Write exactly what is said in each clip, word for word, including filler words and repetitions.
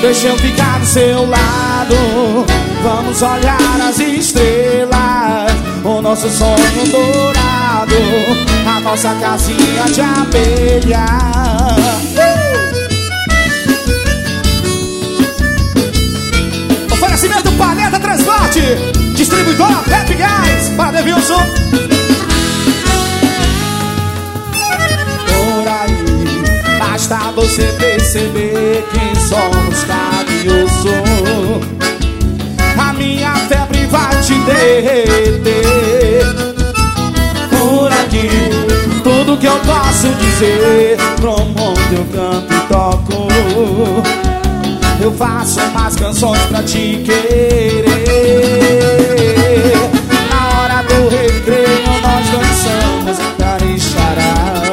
Deixa eu ficar do seu lado. Vamos olhar as estrelas, o nosso sonho dourado, a nossa casinha de abelha. uh! Oferecimento Paleta Transporte, distribuidora Pepe Gás, para Devilson. Por aí, basta você perceber quem somos, Cabe eu sou. A minha febre vai te derreter. Por aqui, tudo que eu posso dizer, pro mundo eu canto e toco. Eu faço umas canções pra te querer. Na hora do recreio nós dançamos em Carixará.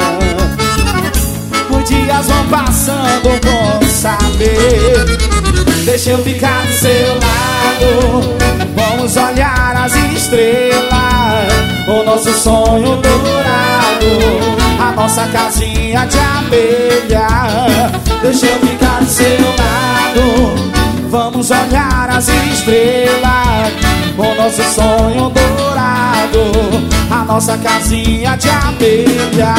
Os dias vão passando, vou saber. Deixa eu ficar do seu lado. Vamos olhar as estrelas, o nosso sonho dourado, a nossa casinha de abelha. Deixa eu ficar do seu lado. Vamos olhar as estrelas, o nosso sonho dourado, a nossa casinha de abelha.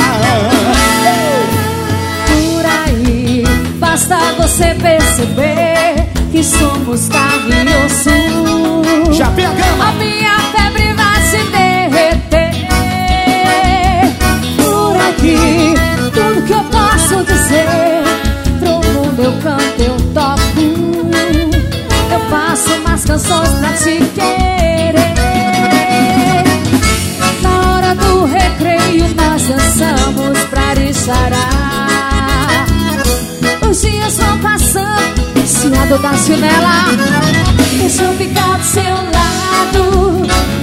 Por aí, basta você perceber que somos carne e osso. Já pegamos! A minha febre vai se derreter. Por aqui, tudo que eu posso dizer, pro mundo eu canto, eu toco. Eu faço umas canções pra te querer. Na hora do recreio nós dançamos pra Arixará. Os dias vão passando, se a dor da chinela. Deixa eu ficar do seu lado.